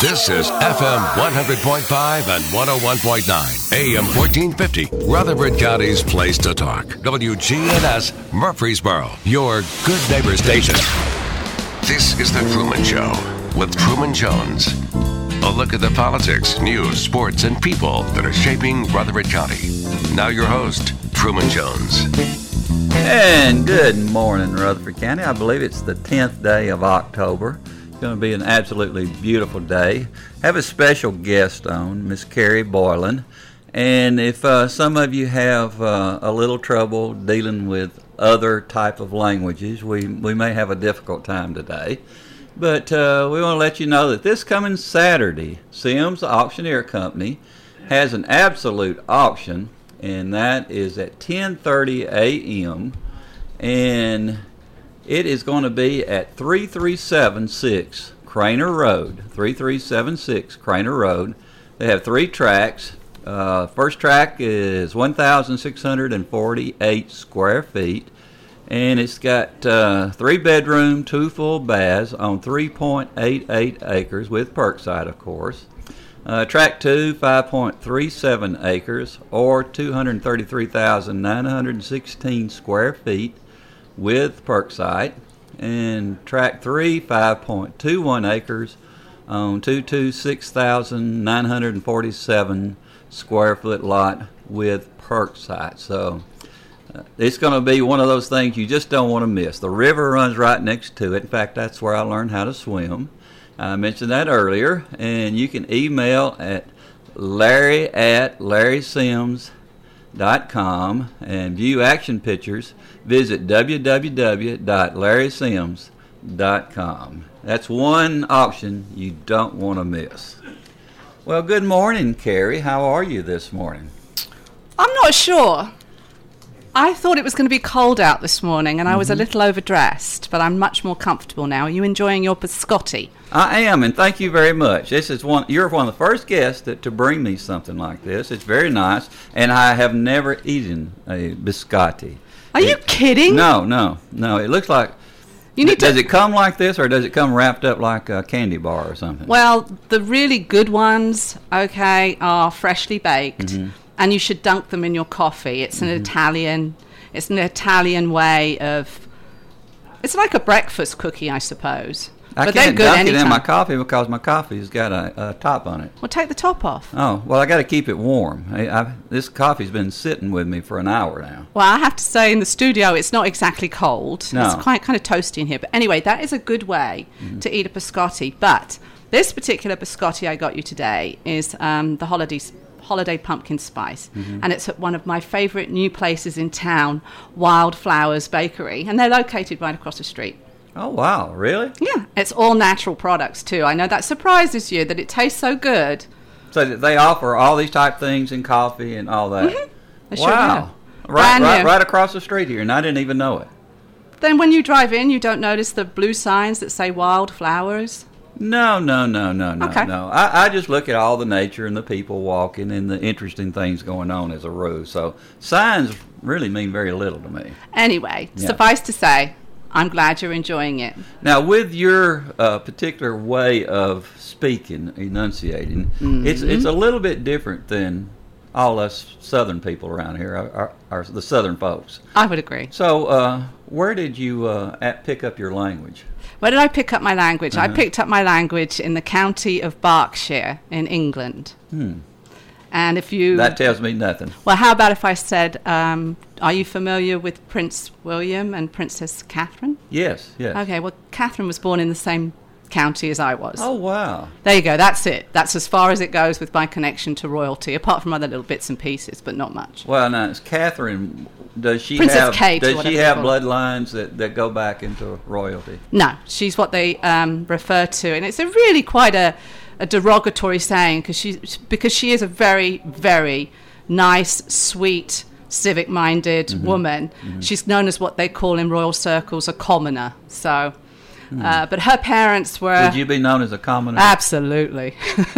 This is FM 100.5 and 101.9, AM 1450, Rutherford County's place to talk. WGNS Murfreesboro, your good neighbor station. This is The Truman Show with Truman Jones. A look at the politics, news, sports, and people that are shaping Rutherford County. Now your host, Truman Jones. And good morning, Rutherford County. I believe it's the 10th day of October. It's going to be an absolutely beautiful day. Have a special guest on, Miss Carrie Boylan. And if some of you have a little trouble dealing with other type of languages, we may have a difficult time today. But we want to let you know that this coming Saturday, Sims Auctioneer Company has an absolute auction, and that is at 10:30 a.m. And it is going to be at 3376 Craner Road. 3376 Craner Road. They have 3 tracks. First track is 1,648 square feet. And it's got 3 bedroom, 2 full baths on 3.88 acres with Perkside, of course. Track 2, 5.37 acres or 233,916 square feet with Perkside. And track 3, 5.21 acres on 226,947 square foot lot with Perkside. So it's going to be one of those things you just don't want to miss. The river runs right next to it. In fact, that's where I learned how to swim. I mentioned that earlier. And you can email at larry@larrysims.com and view action pictures. Visit www.larrysims.com. That's one auction you don't want to miss. Well, good morning, Carrie. How are you this morning? I'm not sure. I thought it was going to be cold out this morning, and I was a little overdressed, but I'm much more comfortable now. Are you enjoying your biscotti? I am, and thank you very much. You're one of the first guests to bring me something like this. It's very nice, and I have never eaten a biscotti. Are you kidding? No. It looks like. Does it come like this, or does it come wrapped up like a candy bar or something? Well, the really good ones, are freshly baked. And you should dunk them in your coffee. It's an Italian way of. It's like a breakfast cookie, I suppose. I can't dunk it in my coffee because my coffee's got a top on it. Well, take the top off. Oh, well, I got to keep it warm. This coffee's been sitting with me for an hour now. Well, I have to say, in the studio, it's not exactly cold. No. It's quite kind of toasty in here. But anyway, that is a good way to eat a biscotti. But this particular biscotti I got you today is the Holiday Pumpkin Spice, and it's at one of my favorite new places in town, Wildflowers Bakery, and they're located right across the street. Oh, wow, really? Yeah, it's all natural products too. I know that surprises you that it tastes so good. So they offer all these type things in coffee and all that. They sure wow. do. Right across the street here, and I didn't even know it. Then when you drive in, you don't notice the blue signs that say Wildflowers? No. Okay. No. I just look at all the nature and the people walking and the interesting things going on as a rule. So signs really mean very little to me. Anyway, Suffice to say, I'm glad you're enjoying it. Now, with your particular way of speaking, enunciating, it's a little bit different than all us Southern people around here, are the Southern folks. I would agree. So where did you pick up your language? Where did I pick up my language? I picked up my language in the county of Berkshire in England. And if you... That tells me nothing. Well, how about if I said, are you familiar with Prince William and Princess Catherine? Yes. Okay, well, Catherine was born in the same county as I was. Oh, wow. There you go, that's it. That's as far as it goes with my connection to royalty, apart from other little bits and pieces, but not much. Well, now, it's Catherine... Does she Princess have Kate, does she have bloodlines that go back into royalty? No, she's what they refer to, and it's a really quite a derogatory saying because she is a very, very nice, sweet, civic-minded woman. She's known as what they call in royal circles a commoner. So, but her parents were. Would you be known as a commoner? Absolutely.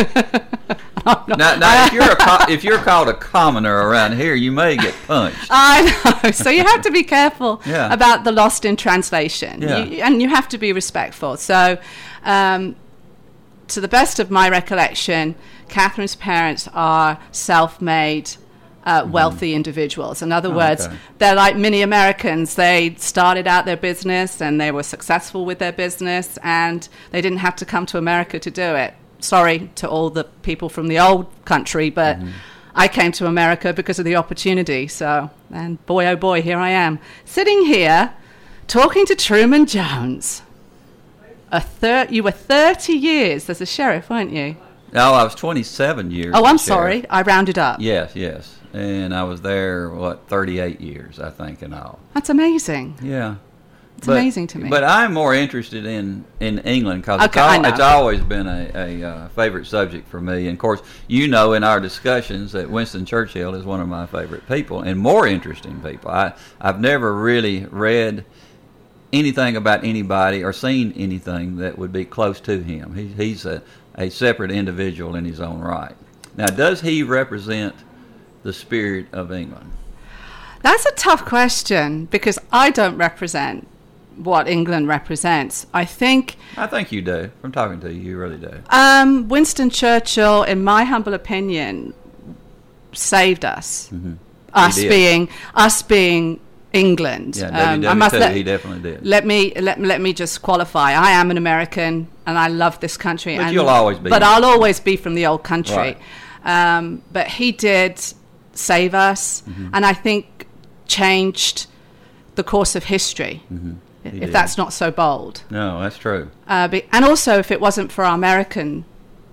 Now, if you're called a commoner around here, you may get punched. I know. So you have to be careful Yeah. about the lost in translation. Yeah. And you have to be respectful. So to the best of my recollection, Catherine's parents are self-made, wealthy individuals. In other words, they're like mini Americans. They started out their business and they were successful with their business, and they didn't have to come to America to do it. Sorry to all the people from the old country, but I came to America because of the opportunity. So, and boy, oh boy, here I am, sitting here talking to Truman Jones. You were 30 years as a sheriff, weren't you? No, I was 27 years. Oh, I'm sheriff. sorry. I rounded up. Yes. And I was there, 38 years, I think, in all. That's amazing. Yeah. It's amazing to me. But I'm more interested in England because it's always been a favorite subject for me. And, of course, you know in our discussions that Winston Churchill is one of my favorite people and more interesting people. I've never really read anything about anybody or seen anything that would be close to him. He's a separate individual in his own right. Now, does he represent the spirit of England? That's a tough question because I don't represent what England represents. I think you do. From talking to you, you really do. Winston Churchill, in my humble opinion, saved us. Us being England. Yeah, he definitely did. Let me just qualify. I am an American, and I love this country. But you'll always be. But I'll always be from the old country. Right. But he did save us, and I think changed the course of history. If that's not so bold. No, that's true. And also, if it wasn't for our American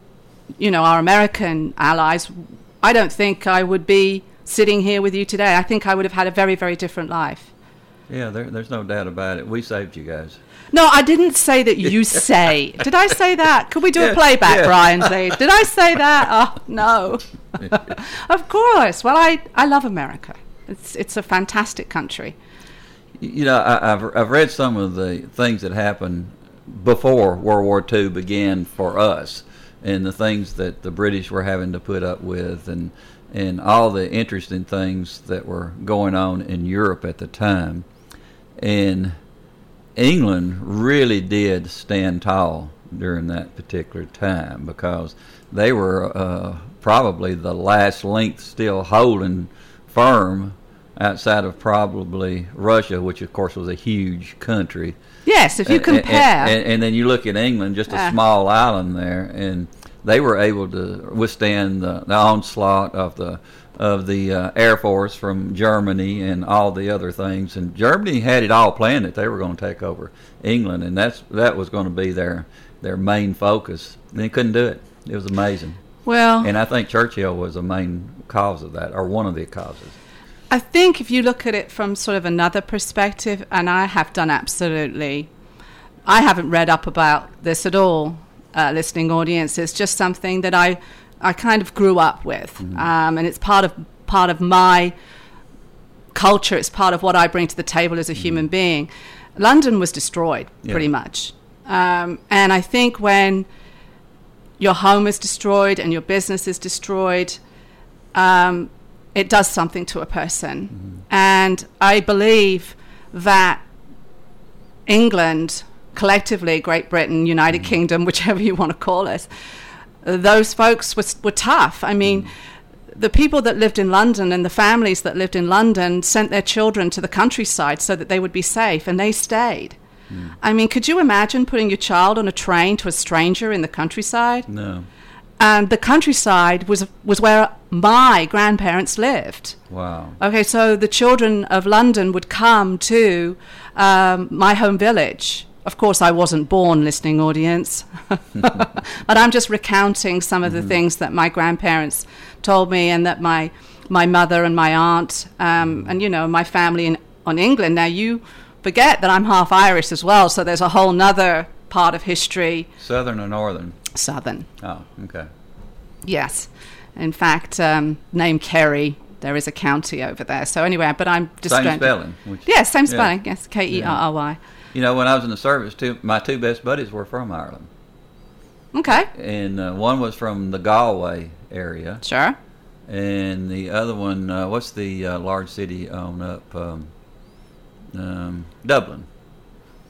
allies, I don't think I would be sitting here with you today. I think I would have had a very, very different life. Yeah, there's no doubt about it. We saved you guys. No, I didn't say that you say. Did I say that? Could we do a playback, Brian? Did I say that? Oh, no. Of course. Well, I love America. It's a fantastic country. You know, I've read some of the things that happened before World War II began for us, and the things that the British were having to put up with, and all the interesting things that were going on in Europe at the time. And England really did stand tall during that particular time because they were probably the last link still holding firm outside of probably Russia, which of course was a huge country. Yes, if you compare. And then you look at England, just a small island there, and they were able to withstand the onslaught of the Air Force from Germany and all the other things. And Germany had it all planned that they were going to take over England, and that was going to be their main focus. And they couldn't do it. It was amazing. Well, and I think Churchill was the main cause of that, or one of the causes. I think if you look at it from sort of another perspective, and I have done I haven't read up about this at all, listening audience. It's just something that I kind of grew up with, and it's part of my culture. It's part of what I bring to the table as a human being. London was destroyed, pretty much, and I think when your home is destroyed and your business is destroyed, it does something to a person. And I believe that England, collectively, Great Britain, United Kingdom, whichever you want to call it, those folks were tough. I mean, the people that lived in London and the families that lived in London sent their children to the countryside so that they would be safe, and they stayed. I mean, could you imagine putting your child on a train to a stranger in the countryside? No. And the countryside was where my grandparents lived. Wow. Okay, so the children of London would come to my home village. Of course, I wasn't born, listening audience. But I'm just recounting some of the things that my grandparents told me, and that my mother and my aunt, and, you know, my family on England. Now, you forget that I'm half Irish as well, so there's a whole nother part of history. Southern or northern? Southern. Oh, okay. Yes. In fact, named Kerry, there is a county over there. So anyway, but I'm just... Same spelling? Yes, same spelling. Yes, Kerry. You know, when I was in the service, my two best buddies were from Ireland. Okay. And one was from the Galway area. Sure. And the other one, what's the large city on up? Dublin.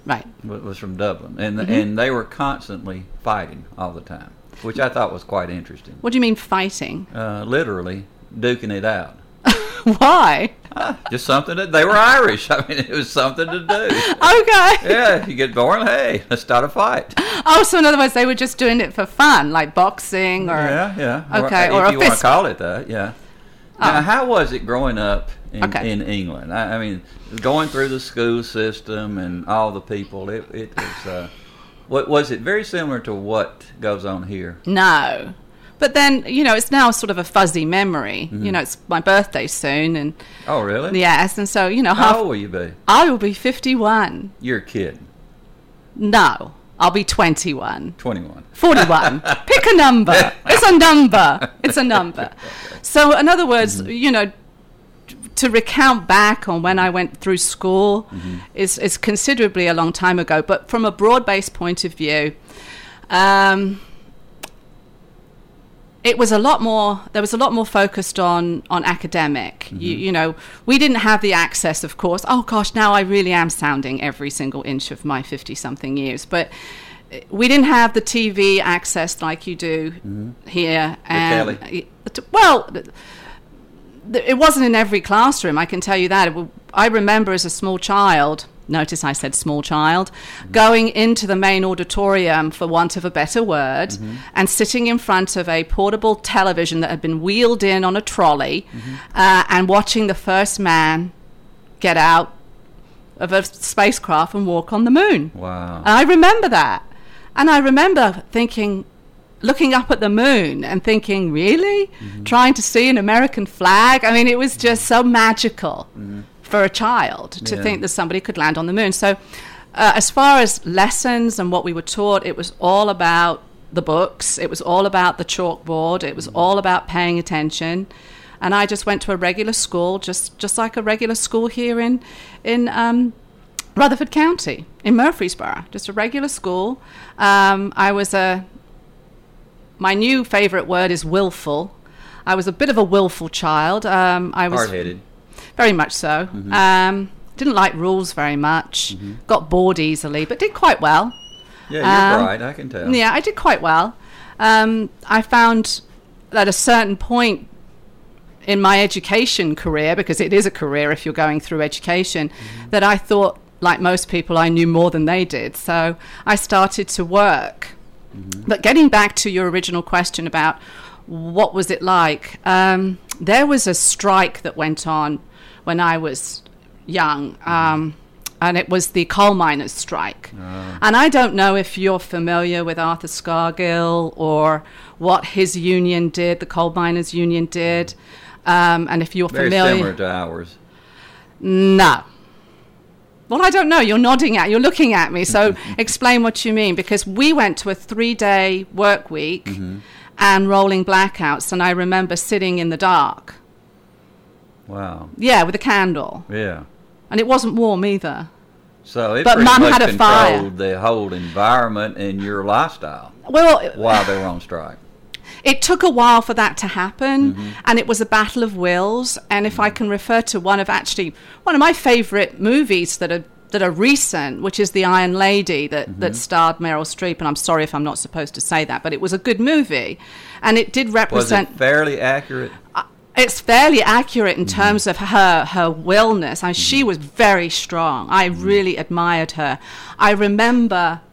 Right. Was from Dublin, and they were constantly fighting all the time, which I thought was quite interesting. What do you mean fighting? Literally duking it out. Why? Just something that they were Irish. I mean, it was something to do. Okay. Yeah, you get bored. Hey, let's start a fight. Oh, so in other words, they were just doing it for fun, like boxing or yeah. Okay, or if if you want to call it that, yeah. Now, how was it growing up in England? I mean, going through the school system and all the people. It was. What was it? Very similar to what goes on here. No. But then, it's now sort of a fuzzy memory. It's my birthday soon. And oh, really? Yes. And so, how old will you be? I will be 51. You're a kid. No. I'll be 21. 21. 41. Pick a number. It's a number. It's a number. So, in other words, to recount back on when I went through school is considerably a long time ago. But from a broad-based point of view, it was a lot more. There was a lot more focused on academic. We didn't have the access, of course. Oh gosh, now I really am sounding every single inch of my 50-something years. But we didn't have the TV access like you do here. And well, it wasn't in every classroom. I can tell you that. I remember as a small child. Notice I said small child, going into the main auditorium, for want of a better word, and sitting in front of a portable television that had been wheeled in on a trolley, and watching the first man get out of a spacecraft and walk on the moon. Wow. And I remember that. And I remember looking up at the moon and thinking, really? Trying to see an American flag? I mean, it was just so magical. For a child to think that somebody could land on the moon. So as far as lessons and what we were taught, it was all about the books. It was all about the chalkboard. It was all about paying attention. And I just went to a regular school, just like a regular school here in Rutherford County, in Murfreesboro. Just a regular school. My new favorite word is willful. I was a bit of a willful child. I was hard-headed. Very much so. Didn't like rules very much. Got bored easily, but did quite well. Yeah, you're bright, I can tell. Yeah, I did quite well. I found at a certain point in my education career, because it is a career if you're going through education, that I thought, like most people, I knew more than they did. So I started to work. But getting back to your original question about what was it like, there was a strike that went on when I was young, and it was the coal miners' strike. And I don't know if you're familiar with Arthur Scargill or what his union did, the coal miners' union did, and if you're familiar. Very similar to ours. No. Well, I don't know. You're looking at me, so explain what you mean, because we went to a 3-day work week and rolling blackouts, and I remember sitting in the dark. Wow. Yeah, with a candle. Yeah. And it wasn't warm either. So it but pretty Mum much had a fire. controlled the whole environment and your lifestyle while they were on strike. It took a while for that to happen, and it was a battle of wills. And if I can refer to one of my favorite movies that are recent, which is The Iron Lady, that starred Meryl Streep, and I'm sorry if I'm not supposed to say that, but it was a good movie, and it did represent. Was it fairly accurate? It's fairly accurate in terms of her willness. I mean, she was very strong. I really admired her. I remember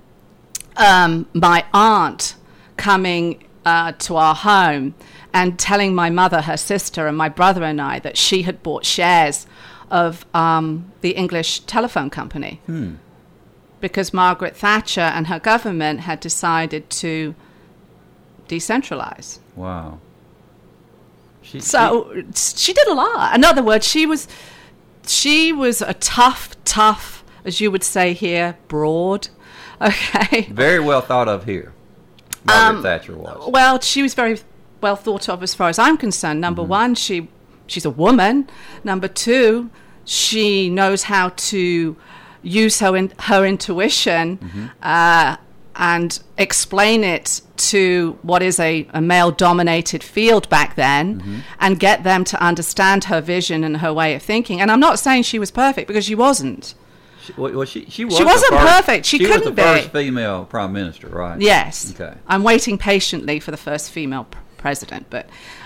my aunt coming to our home and telling my mother, her sister, and my brother and I that she had bought shares of the English telephone company because Margaret Thatcher and her government had decided to decentralize. Wow. She did a lot. In other words, she was a tough, as you would say here, broad. Okay. Very well thought of here. Margaret Thatcher was. Well, she was very well thought of as far as I'm concerned. Number one, she's a woman. Number two, she knows how to use her intuition and explain it to what is a male-dominated field back then and get them to understand her vision and her way of thinking. And I'm not saying she was perfect, because she wasn't. She wasn't perfect. She couldn't was the be. first female prime minister, right? Yes. Okay. I'm waiting patiently for the first female president, but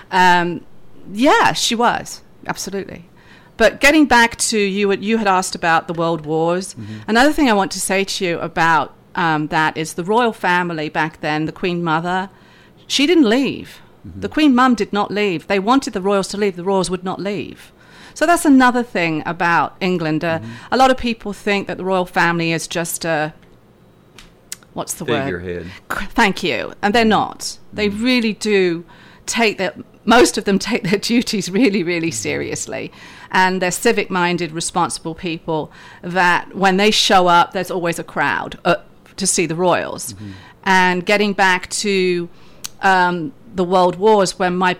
yeah, she was absolutely. But getting back to you had asked about the world wars. Mm-hmm. Another thing I want to say to you about that is the royal family back then, the Queen Mother, she didn't leave. Mm-hmm. The Queen Mum did not leave. They wanted the royals to leave. The royals would not leave. So that's another thing about England. A lot of people think that the royal family is just a, what's the figurehead. Word? Thank you. And they're not. Mm-hmm. They really do most of them take their duties really, really seriously. And they're civic-minded, responsible people that when they show up, there's always a crowd to see the royals. Mm-hmm. And getting back to the World Wars, when my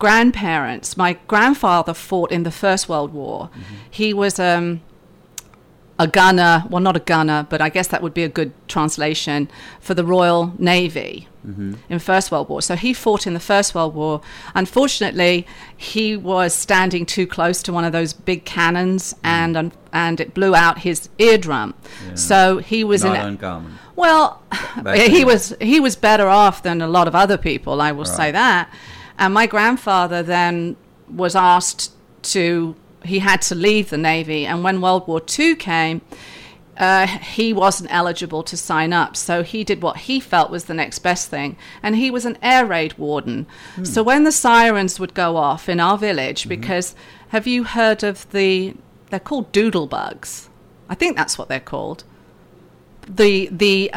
grandfather fought in the First World War. Mm-hmm. He was a gunner, well, not a gunner, but I guess that would be a good translation for the Royal Navy in First World War. So he fought in the First World War. Unfortunately, he was standing too close to one of those big cannons, and it blew out his eardrum. Yeah. So he was not uncommon. Well, he was better off than a lot of other people, I will say that. And my grandfather then was asked he had to leave the Navy. And when World War II came, he wasn't eligible to sign up. So he did what he felt was the next best thing. And he was an air raid warden. So when the sirens would go off in our village, because have you heard of they're called doodlebugs. I think that's what they're called. The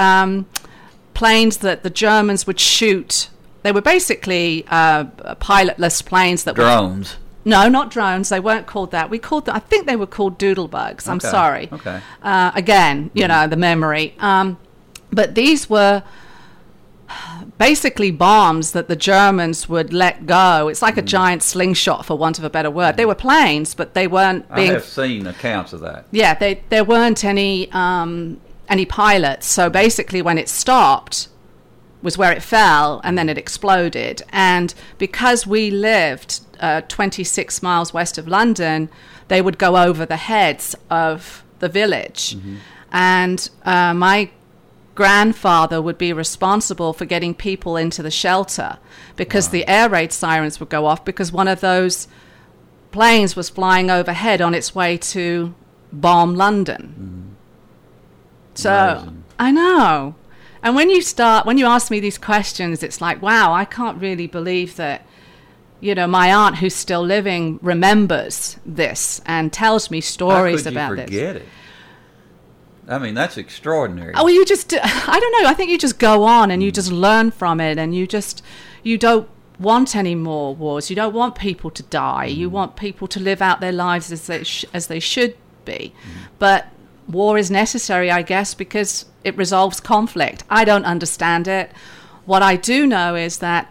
planes that the Germans would shoot. They were basically pilotless planes that drones. No, not drones. They weren't called that. I think they were called doodlebugs. I'm sorry. Okay. Again, the memory. But these were basically bombs that the Germans would let go. It's like a giant slingshot, for want of a better word. They were planes, but they weren't being... I have seen accounts of that. Yeah, there weren't any pilots. So basically when it stopped was where it fell, and then it exploded. And because we lived 26 miles west of London, they would go over the heads of the village. And my grandfather would be responsible for getting people into the shelter, because the air raid sirens would go off because one of those planes was flying overhead on its way to bomb London. So amazing. I know. And when you ask me these questions, it's like, wow, I can't really believe that, my aunt who's still living remembers this and tells me stories about this. How could you forget it? I mean, that's extraordinary. Oh, well, I don't know. I think you just go on and you just learn from it, and you don't want any more wars. You don't want people to die. You want people to live out their lives as they should be. But war is necessary, I guess, because it resolves conflict. I don't understand it. What I do know is that,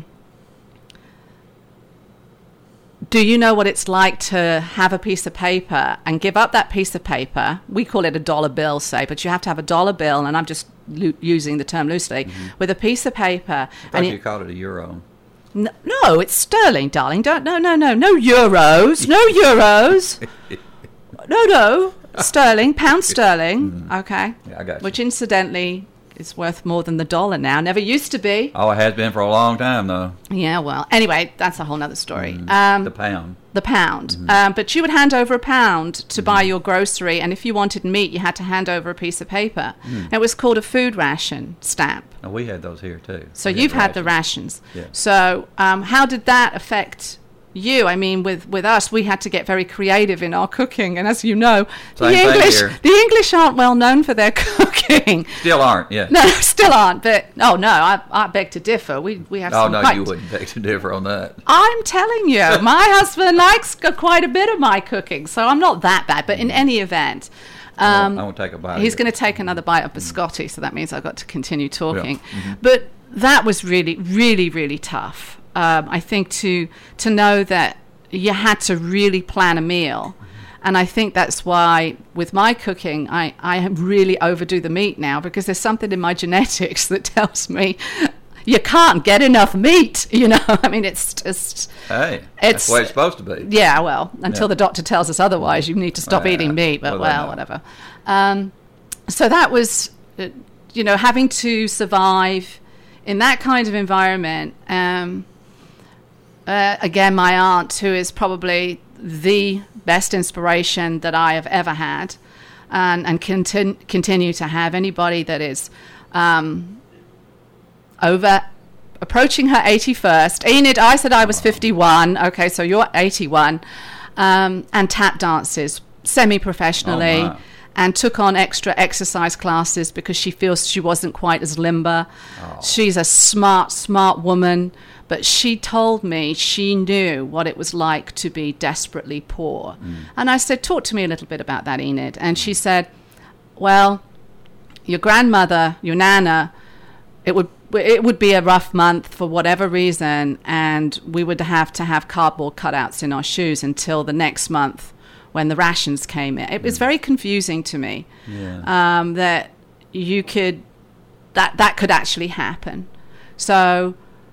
do you know what it's like to have a piece of paper and give up that piece of paper? We call it a dollar bill, say, but you have to have a dollar bill, and I'm just using the term loosely, with a piece of paper. I thought you called it a euro. No, it's sterling, darling. No euros. No euros. No. Sterling, pound sterling, okay. Yeah, I got you. Which incidentally is worth more than the dollar now. Never used to be. Oh, it has been for a long time, though. Yeah, well, anyway, that's a whole other story. The pound. The pound. But you would hand over a pound to buy your grocery, and if you wanted meat, you had to hand over a piece of paper. It was called a food ration stamp. Oh, we had those here, too. So you've had the rations. Yeah. So how did that affect you? I mean, with us, we had to get very creative in our cooking, and as you know, the English aren't well known for their cooking. Still aren't, yeah. No, still aren't. But I beg to differ. We have. Oh no, you wouldn't beg to differ on that. I'm telling you, my husband likes quite a bit of my cooking, so I'm not that bad. But in any event. I won't take a bite. He's going to take another bite of biscotti, so that means I've got to continue talking. Yeah. But that was really, really, really tough. I think to know that you had to really plan a meal. And I think that's why with my cooking, I really overdo the meat now, because there's something in my genetics that tells me you can't get enough meat, you know. I mean, it's just... Hey, that's the way it's supposed to be. Yeah, well, until the doctor tells us otherwise, you need to stop eating meat, but whatever. So that was, you know, having to survive in that kind of environment. Again, my aunt, who is probably the best inspiration that I have ever had, and continue to have. Anybody that is approaching her 81st. Enid, I said I was 51. Okay, so you're 81. And tap dances semi-professionally, and took on extra exercise classes because she feels she wasn't quite as limber. She's a smart woman, but she told me she knew what it was like to be desperately poor. And I said, talk to me a little bit about that, Enid. And she said, well, your grandmother, your Nana, it would be a rough month for whatever reason, and we would have to have cardboard cutouts in our shoes until the next month when the rations came in. It was very confusing to me that you could that could actually happen. So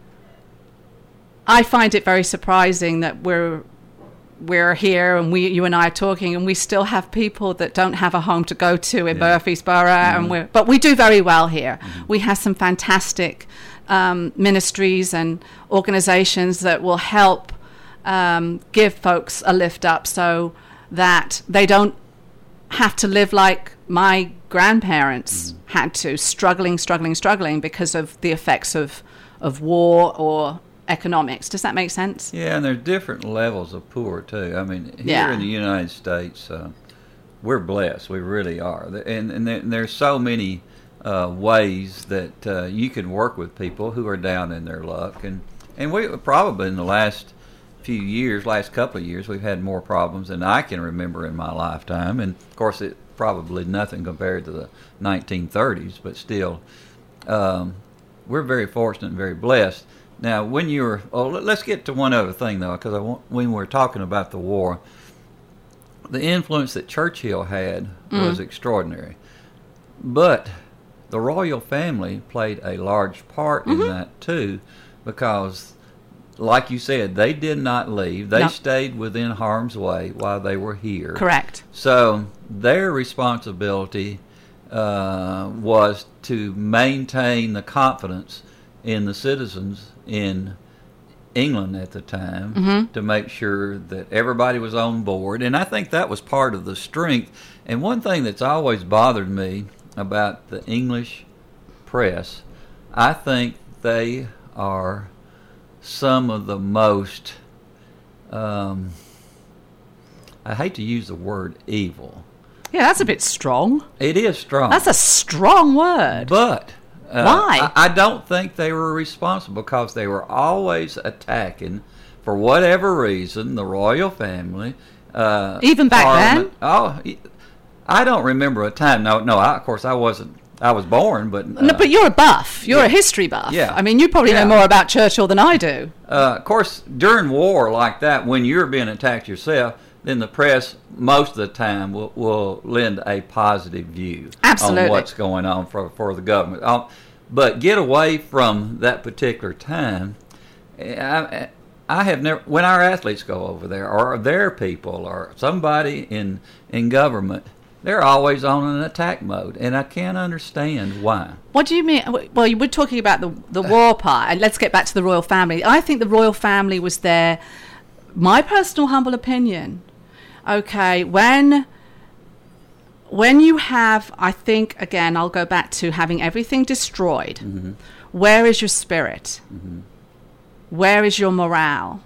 I find it very surprising that we're here and you and I are talking, and we still have people that don't have a home to go to in Murfreesboro, but we do very well here. We have some fantastic ministries and organizations that will help give folks a lift up so that they don't have to live like my grandparents had to, struggling because of the effects of war or economics. Does that make sense? Yeah, and there's different levels of poor too. I mean, here in the United States, we're blessed. We really are. And there's so many ways that you can work with people who are down in their luck. And we probably in the last couple of years, we've had more problems than I can remember in my lifetime. And of course, it probably nothing compared to the 1930s, but still, we're very fortunate and very blessed. Now, let's get to one other thing, though, because when we're talking about the war, the influence that Churchill had was extraordinary. But the royal family played a large part in that, too, because, like you said, they did not leave. They stayed within harm's way while they were here. Correct. So their responsibility was to maintain the confidence in the citizens in England at the time, to make sure that everybody was on board. And I think that was part of the strength. And one thing that's always bothered me about the English press, I think they are some of the most, I hate to use the word evil. Yeah, that's a bit strong. It is strong. That's a strong word. But why? I don't think they were responsible, because they were always attacking, for whatever reason, the royal family. Even back then? Oh, I don't remember a time. No. Of course, I wasn't. I was born, but no. But you're a buff. You're a history buff. Yeah. I mean, you probably know more about Churchill than I do. Of course, during war like that, when you're being attacked yourself, then the press most of the time will lend a positive view on what's going on for the government. But get away from that particular time. I have never, when our athletes go over there, or their people, or somebody in government, they're always on an attack mode, and I can't understand why. What do you mean? Well, you were talking about the war part, and let's get back to the royal family. I think the royal family was there, my personal humble opinion, okay, when you have, I think, again, I'll go back to having everything destroyed, where is your spirit? Where is your morale?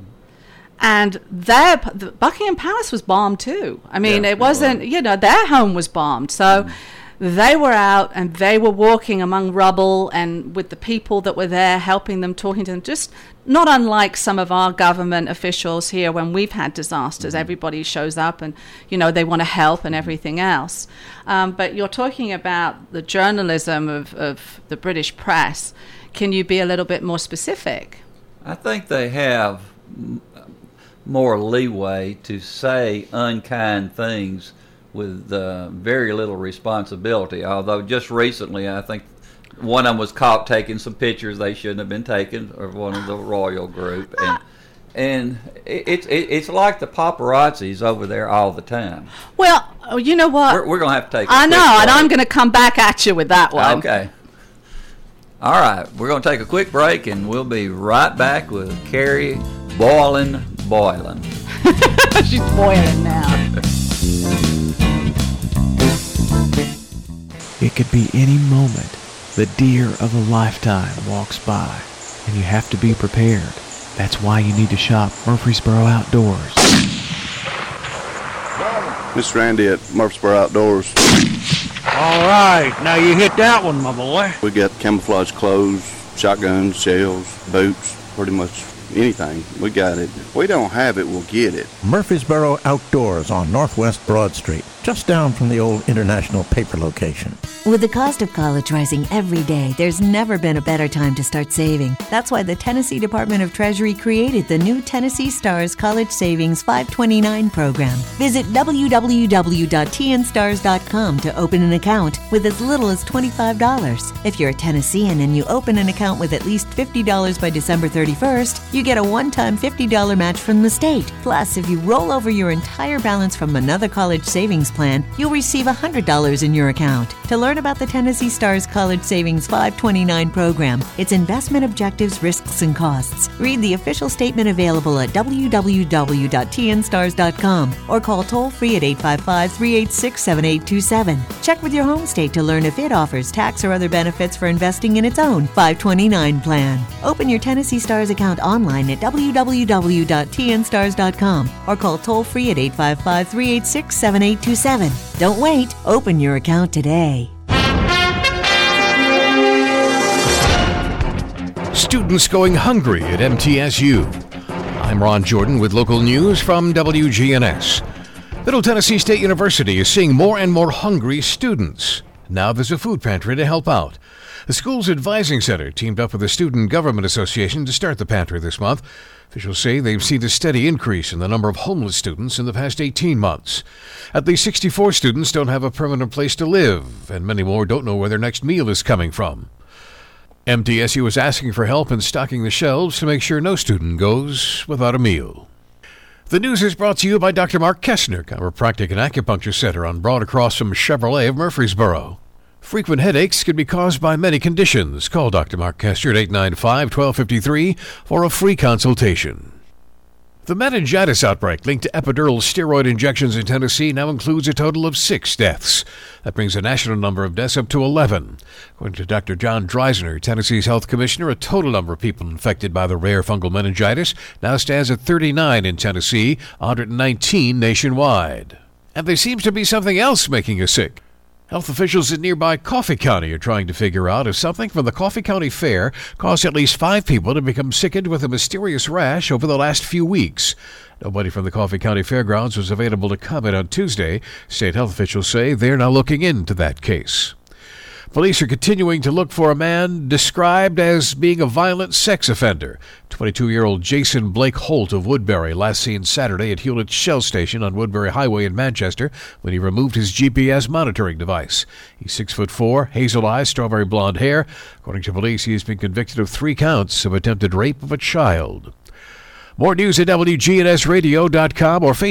And the Buckingham Palace was bombed too. I mean, it wasn't, their home was bombed. So they were out and they were walking among rubble and with the people that were there, helping them, talking to them, just not unlike some of our government officials here when we've had disasters. Everybody shows up and, they want to help and everything else. But you're talking about the journalism of the British press. Can you be a little bit more specific? I think they have more leeway to say unkind things with very little responsibility. Although just recently, I think one of them was caught taking some pictures they shouldn't have been taken, of one of the royal group, and it's like the paparazzi's over there all the time. Well, you know what? We're going to have to take a I know, quick break. and I'm going to come back at you with that one. Okay. All right, we're going to take a quick break, and we'll be right back with Carrie Boylan. She's boiling now. It could be any moment. The deer of a lifetime walks by, and you have to be prepared. That's why you need to shop Murfreesboro Outdoors. This is Randy at Murfreesboro Outdoors. All right, now you hit that one, my boy. We got camouflage clothes, shotguns, shells, boots, pretty much anything. We got it. If we don't have it, we'll get it. Murfreesboro Outdoors on Northwest Broad Street, just down from the old International Paper location. With the cost of college rising every day, there's never been a better time to start saving. That's why the Tennessee Department of Treasury created the new Tennessee Stars College Savings 529 program. Visit www.tnstars.com to open an account with as little as $25. If you're a Tennessean and you open an account with at least $50 by December 31st, you get a one-time $50 match from the state. Plus, if you roll over your entire balance from another college savings plan, you'll receive $100 in your account. To learn about the Tennessee Stars College Savings 529 program, its investment objectives, risks, and costs, read the official statement available at www.tnstars.com or call toll-free at 855-386-7827. Check with your home state to learn if it offers tax or other benefits for investing in its own 529 plan. Open your Tennessee Stars account online at www.tnstars.com or call toll-free at 855-386-7827. Don't wait. Open your account today. Students going hungry at MTSU. I'm Ron Jordan with local news from WGNS. Middle Tennessee State University is seeing more and more hungry students. Now there's a food pantry to help out. The school's advising center teamed up with the Student Government Association to start the pantry this month. Officials say they've seen a steady increase in the number of homeless students in the past 18 months. At least 64 students don't have a permanent place to live, and many more don't know where their next meal is coming from. MTSU is asking for help in stocking the shelves to make sure no student goes without a meal. The news is brought to you by Dr. Mark Kessner, Chiropractic and Acupuncture Center on Broad across from Chevrolet of Murfreesboro. Frequent headaches can be caused by many conditions. Call Dr. Mark Kessner at 895-1253 for a free consultation. The meningitis outbreak linked to epidural steroid injections in Tennessee now includes a total of 6 deaths. That brings the national number of deaths up to 11. According to Dr. John Dreisner, Tennessee's health commissioner, a total number of people infected by the rare fungal meningitis now stands at 39 in Tennessee, 119 nationwide. And there seems to be something else making us sick. Health officials in nearby Coffee County are trying to figure out if something from the Coffee County Fair caused at least 5 people to become sickened with a mysterious rash over the last few weeks. Nobody from the Coffee County Fairgrounds was available to comment on Tuesday. State health officials say they're now looking into that case. Police are continuing to look for a man described as being a violent sex offender. 22-year-old Jason Blake Holt of Woodbury, last seen Saturday at Hewlett Shell Station on Woodbury Highway in Manchester when he removed his GPS monitoring device. He's 6'4", hazel eyes, strawberry blonde hair. According to police, he has been convicted of 3 counts of attempted rape of a child. More news at WGNSradio.com or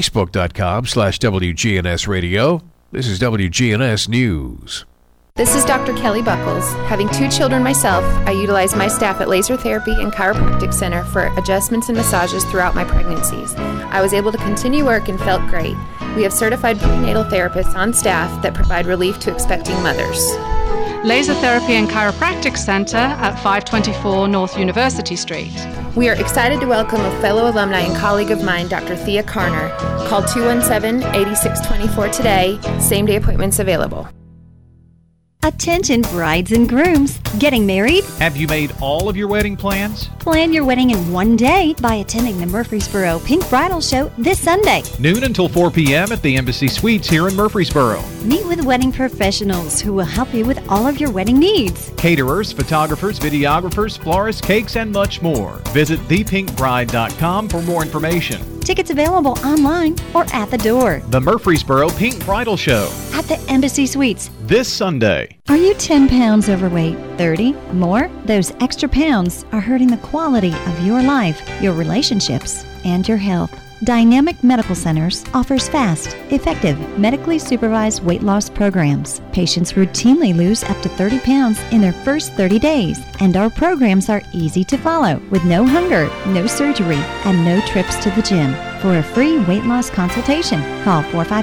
Facebook.com/WGNSradio. This is WGNS News. This is Dr. Kelly Buckles. Having 2 children myself, I utilize my staff at Laser Therapy and Chiropractic Center for adjustments and massages throughout my pregnancies. I was able to continue work and felt great. We have certified prenatal therapists on staff that provide relief to expecting mothers. Laser Therapy and Chiropractic Center at 524 North University Street. We are excited to welcome a fellow alumni and colleague of mine, Dr. Thea Carner. Call 217-8624 today. Same-day appointments available. Attention brides and grooms. Getting married? Have you made all of your wedding plans? Plan your wedding in one day by attending the Murfreesboro Pink Bridal Show this Sunday. Noon until 4 p.m. at the Embassy Suites here in Murfreesboro. Meet with wedding professionals who will help you with all of your wedding needs. Caterers, photographers, videographers, florists, cakes, and much more. Visit thepinkbride.com for more information. Tickets available online or at the door. The Murfreesboro Pink Bridal Show. At the Embassy Suites. This Sunday. Are you 10 pounds overweight? 30? More? Those extra pounds are hurting the quality of your life, your relationships, and your health. Dynamic Medical Centers offers fast, effective, medically supervised weight loss programs. Patients routinely lose up to 30 pounds in their first 30 days, and our programs are easy to follow with no hunger, no surgery, and no trips to the gym. For a free weight loss consultation, call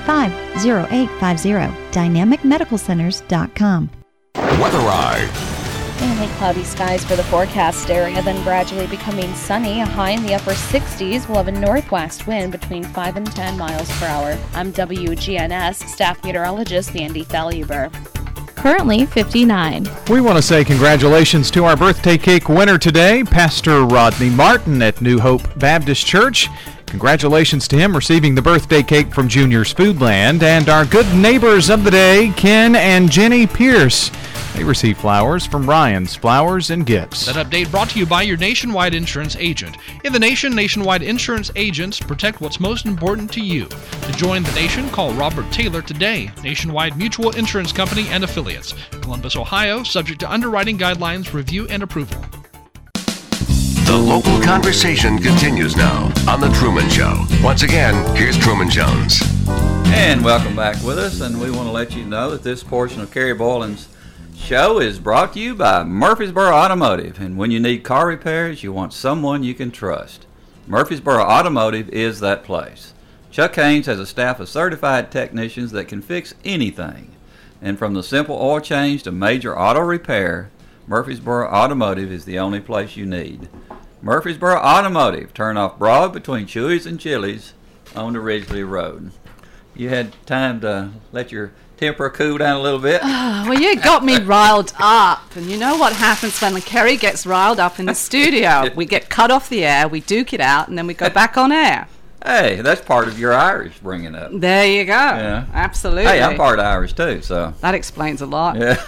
455-0850, dynamicmedicalcenters.com. Weather Ride. Mainly cloudy skies for the forecast area, then gradually becoming sunny. A high in the upper 60s. We'll have a northwest wind between 5 and 10 miles per hour. I'm WGNS staff meteorologist Andy Thaluber. Currently 59. We want to say congratulations to our birthday cake winner today, Pastor Rodney Martin at New Hope Baptist Church. Congratulations to him receiving the birthday cake from Junior's Foodland. And our good neighbors of the day, Ken and Jenny Pierce. They receive flowers from Ryan's Flowers and Gifts. That update brought to you by your Nationwide Insurance agent. In the nation, Nationwide Insurance agents protect what's most important to you. To join the nation, call Robert Taylor today. Nationwide Mutual Insurance Company and Affiliates. Columbus, Ohio, subject to underwriting guidelines, review, and approval. The local conversation continues now on The Truman Show. Once again, here's Truman Jones. And welcome back with us, and we want to let you know that this portion of Kerry Boylan's show is brought to you by Murfreesboro Automotive. And when you need car repairs, you want someone you can trust. Murfreesboro Automotive is that place. Chuck Haynes has a staff of certified technicians that can fix anything. And from the simple oil change to major auto repair, Murfreesboro Automotive is the only place you need. Murfreesboro Automotive, turn off Broad between Chewy's and Chili's on the Ridgely Road. You had time to let your temper cool down a little bit? Well, you got me riled up. And you know what happens when Kerry gets riled up in the studio? We get cut off the air, we duke it out, and then we go back on air. Hey, that's part of your Irish bringing up. There you go. Yeah. Absolutely. Hey, I'm part Irish too, so. That explains a lot. Yeah.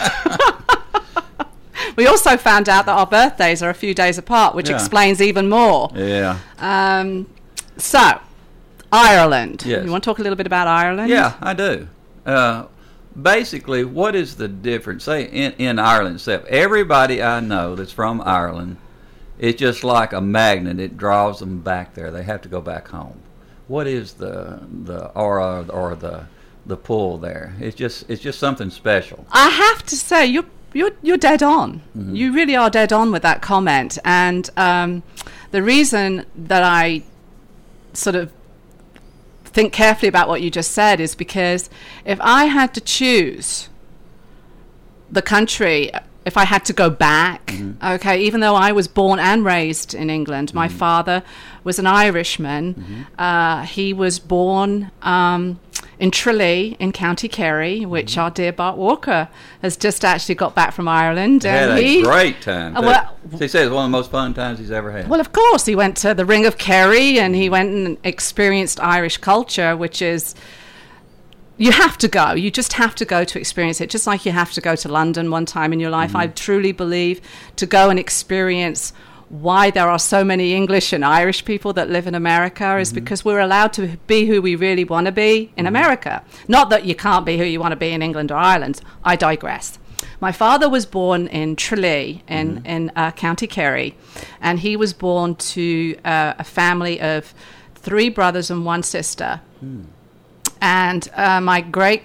We also found out that our birthdays are a few days apart, which explains even more. Yeah. So, Ireland. Yes. You want to talk a little bit about Ireland? Yeah, I do. Basically, what is the difference? Say in Ireland itself, everybody I know that's from Ireland, it's just like a magnet. It draws them back there. They have to go back home. What is the aura or the pull there? It's just something special. I have to say, you're dead on. Mm-hmm. You really are dead on with that comment. And the reason that I sort of think carefully about what you just said is because if I had to choose the country, if I had to go back, okay, even though I was born and raised in England, my father was an Irishman. He was born in Tralee in County Kerry, which our dear Bart Walker has just actually got back from Ireland. And he had a great time. Well, he said it's one of the most fun times he's ever had. Well, of course, he went to the Ring of Kerry and he went and experienced Irish culture, which is, you have to go. You just have to go to experience it, just like you have to go to London one time in your life. I truly believe to go and experience why there are so many English and Irish people that live in America is because we're allowed to be who we really want to be in America. Not that you can't be who you want to be in England or Ireland. I digress. My father was born in Tralee in County Kerry, and he was born to a family of 3 brothers and 1 sister. And my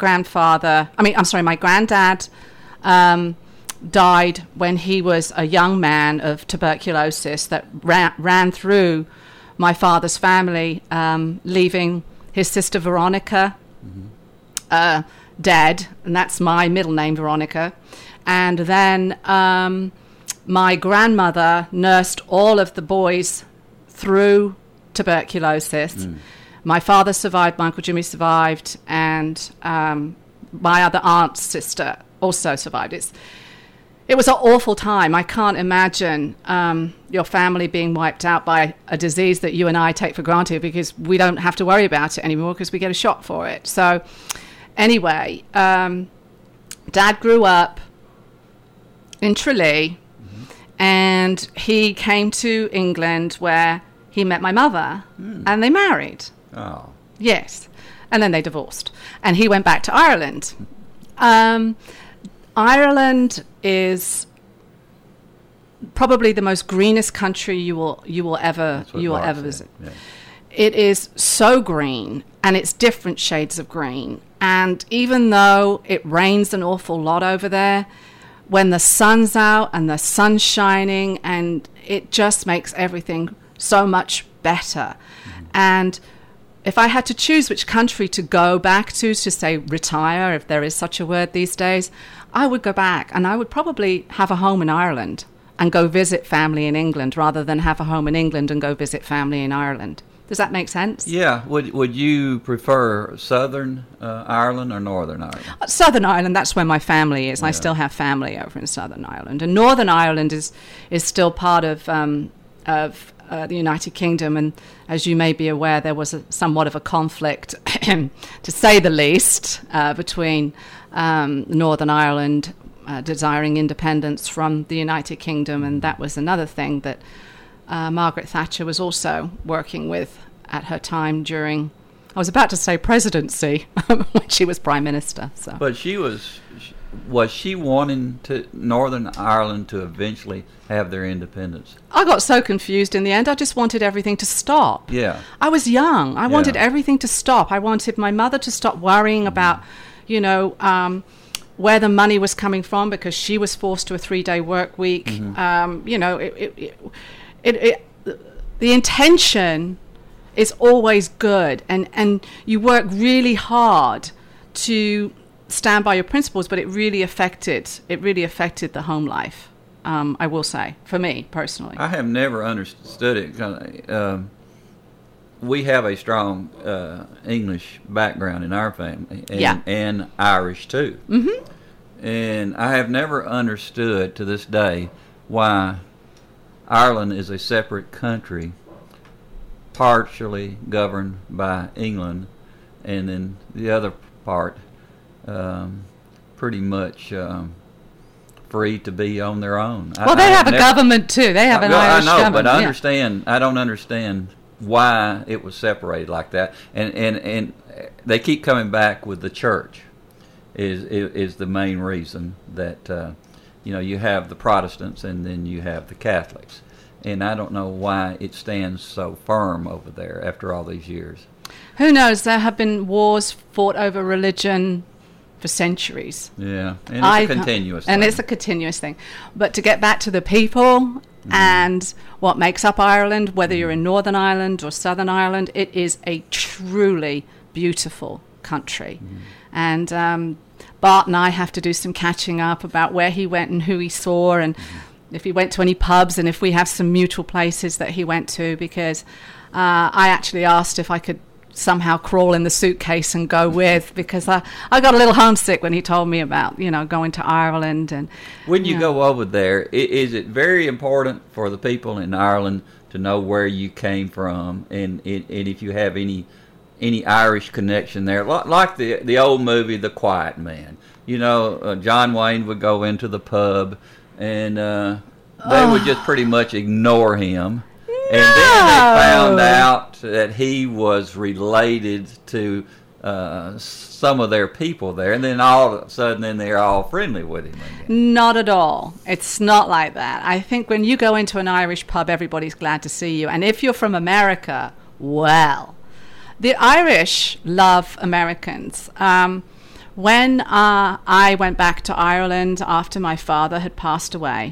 granddad died when he was a young man of tuberculosis that ran through my father's family, leaving his sister Veronica dead, and that's my middle name, Veronica. And then my grandmother nursed all of the boys through tuberculosis. My father survived, my Uncle Jimmy survived, and my other aunt's sister also survived. It was an awful time. I can't imagine your family being wiped out by a disease that you and I take for granted because we don't have to worry about it anymore because we get a shot for it. So anyway, Dad grew up in Tralee, and he came to England where he met my mother, and they married. Oh. Yes. And then they divorced. And he went back to Ireland. Ireland is probably the most greenest country you will ever visit. Yeah. It is so green, and it's different shades of green. And even though it rains an awful lot over there, when the sun's out and the sun's shining, and it just makes everything so much better. And if I had to choose which country to go back to say retire, if there is such a word these days, I would go back, and I would probably have a home in Ireland and go visit family in England rather than have a home in England and go visit family in Ireland. Does that make sense? Yeah. Would you prefer Southern Ireland or Northern Ireland? Southern Ireland, that's where my family is. Yeah. I still have family over in Southern Ireland. And Northern Ireland is still part of the United Kingdom. And as you may be aware, there was somewhat of a conflict, to say the least, between Northern Ireland desiring independence from the United Kingdom. And that was another thing that Margaret Thatcher was also working with at her time during, I was about to say presidency, when she was Prime Minister. So. But was she wanting Northern Ireland to eventually have their independence? I got so confused in the end. I just wanted everything to stop. Yeah. I was young. I wanted everything to stop. I wanted my mother to stop worrying about, where the money was coming from, because she was forced to a 3-day work week. The intention is always good, and you work really hard to stand by your principles, but it really affected the home life. I will say, for me personally, I have never understood it. We have a strong English background in our family, and Irish too. Mm-hmm. And I have never understood to this day why Ireland is a separate country, partially governed by England, and then the other part pretty much free to be on their own. Well, they have a government too. They have an Irish government. I know, but I don't understand why it was separated like that. And they keep coming back with the church is the main reason that you have the Protestants and then you have the Catholics. And I don't know why it stands so firm over there after all these years. Who knows? There have been wars fought over religion for centuries. Yeah, and it's a continuous thing. And it's a continuous thing. But to get back to the people and what makes up Ireland, whether you're in Northern Ireland or Southern Ireland, it is a truly beautiful country. And Bart and I have to do some catching up about where he went and who he saw, and if he went to any pubs, and if we have some mutual places that he went to, because I actually asked if I could somehow crawl in the suitcase and go with, because I got a little homesick when he told me about going to Ireland. And when you go over there, is it very important for the people in Ireland to know where you came from, and if you have any Irish connection there, like the old movie The Quiet Man? John Wayne would go into the pub, and they would just pretty much ignore him. No. And then they found out that he was related to some of their people there, and then all of a sudden they're all friendly with him again. Not at all. It's not like that. I think when you go into an Irish pub, everybody's glad to see you. And if you're from America, well, the Irish love Americans. When I went back to Ireland after my father had passed away,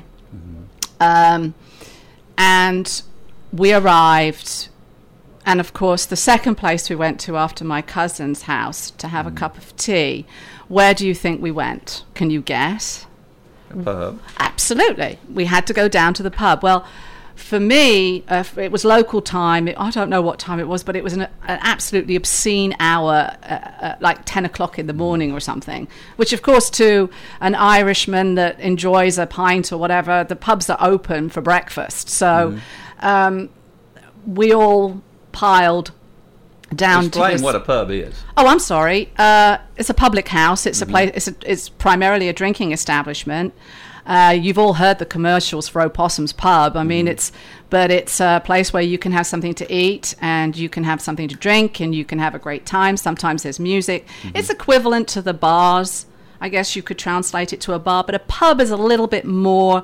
and we arrived, and of course the second place we went to after my cousin's house to have a cup of tea, where do you think we went? Can you guess? A pub. Absolutely. We had to go down to the pub. Well, for me, it was local time. I don't know what time it was, but it was an absolutely obscene hour, like 10 o'clock in the morning or something, which, of course, to an Irishman that enjoys a pint or whatever, the pubs are open for breakfast. So we all piled down to Explain what a pub is. Oh, I'm sorry. It's a public house. It's a place. It's primarily a drinking establishment. You've all heard the commercials for Opossum's Pub. I mean, it's a place where you can have something to eat and you can have something to drink and you can have a great time. Sometimes there's music. It's equivalent to the bars. I guess you could translate it to a bar, but a pub is a little bit more...